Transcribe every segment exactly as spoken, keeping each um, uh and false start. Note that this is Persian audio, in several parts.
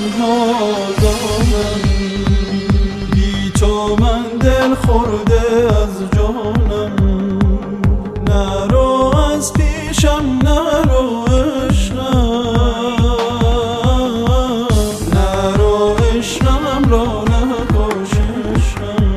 تنها دارم، بی تو من دل خورده از جانم. نرو از پیشم نرو عشقم، نرو عشقم را نکش عشقم.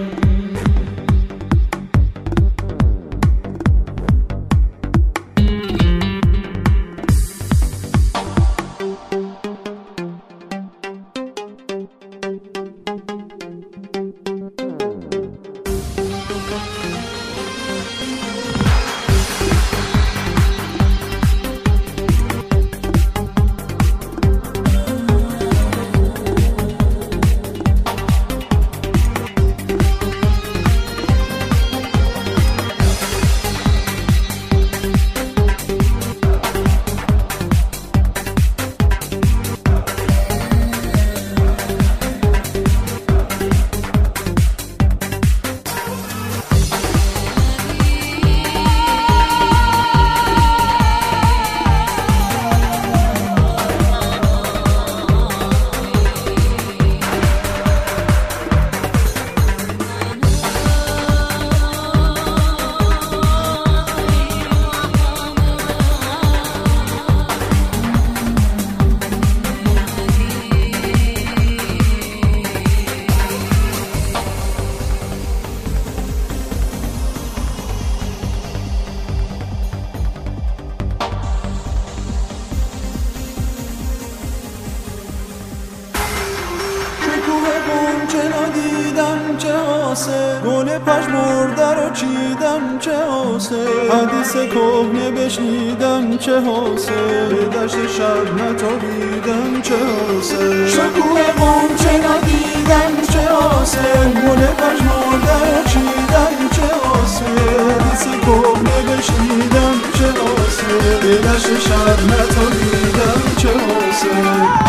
چه ندیدم چه آسه، گل پژمرده رو چیدم چه آسه، حدیث کهنه بشنیدم چه حاصل، به دشت شب نتابیدم چه حاصل. شکوه غنچه ندیدم چه آسه، گل پژمرده رو چیدم چه آسه، حدیث کهنه بشنیدم چه حاصل، به دشت شب نتابیدم چه حاصل.